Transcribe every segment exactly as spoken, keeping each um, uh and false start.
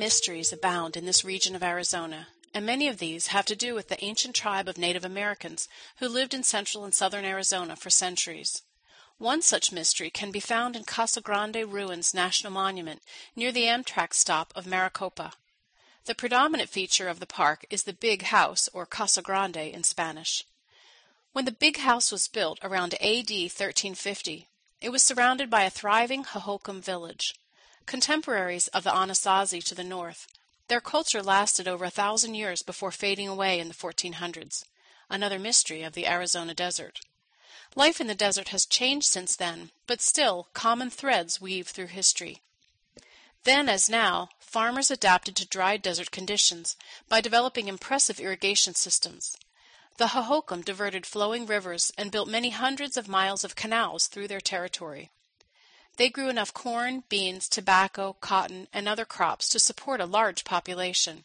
mysteries abound in this region of Arizona, and many of these have to do with the ancient tribe of Native Americans who lived in central and southern Arizona for centuries. One such mystery can be found in Casa Grande Ruins National Monument near the Amtrak stop of Maricopa. The predominant feature of the park is the Big House, or Casa Grande in Spanish. When the Big House was built around A D thirteen fifty, it was surrounded by a thriving Hohokam village. Contemporaries of the Anasazi to the north, their culture lasted over a thousand years before fading away in the fourteen hundreds, another mystery of the Arizona desert. Life in the desert has changed since then, but still common threads weave through history. Then, as now, farmers adapted to dry desert conditions by developing impressive irrigation systems. The Hohokam diverted flowing rivers and built many hundreds of miles of canals through their territory. They grew enough corn, beans, tobacco, cotton, and other crops to support a large population.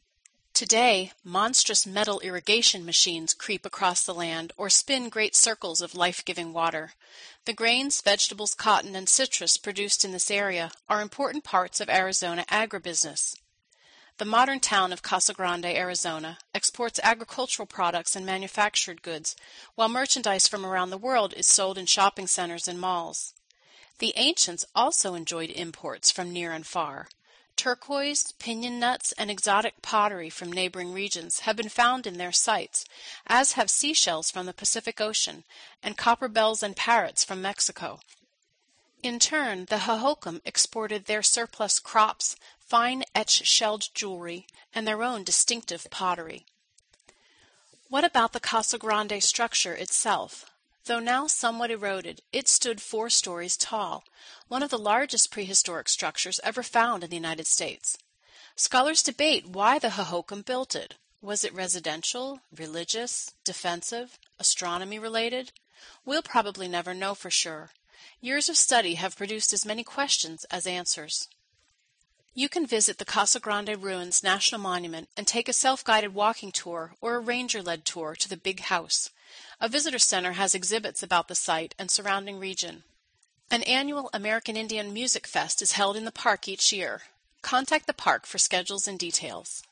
Today, monstrous metal irrigation machines creep across the land or spin great circles of life-giving water. The grains, vegetables, cotton, and citrus produced in this area are important parts of Arizona agribusiness. The modern town of Casa Grande, Arizona, exports agricultural products and manufactured goods, while merchandise from around the world is sold in shopping centers and malls. The ancients also enjoyed imports from near and far. Turquoise, piñon nuts, and exotic pottery from neighboring regions have been found in their sites, as have seashells from the Pacific Ocean and copper bells and parrots from Mexico. In turn, the Hohokam exported their surplus crops, fine etched-shelled jewelry, and their own distinctive pottery. What about the Casa Grande structure itself? Though now somewhat eroded, it stood four stories tall, one of the largest prehistoric structures ever found in the United States. Scholars debate why the Hohokam built it. Was it residential, religious, defensive, astronomy-related? We'll probably never know for sure. Years of study have produced as many questions as answers. You can visit the Casa Grande Ruins National Monument and take a self-guided walking tour or a ranger-led tour to the Big House. A visitor center has exhibits about the site and surrounding region. An annual American Indian Music Fest is held in the park each year. Contact the park for schedules and details.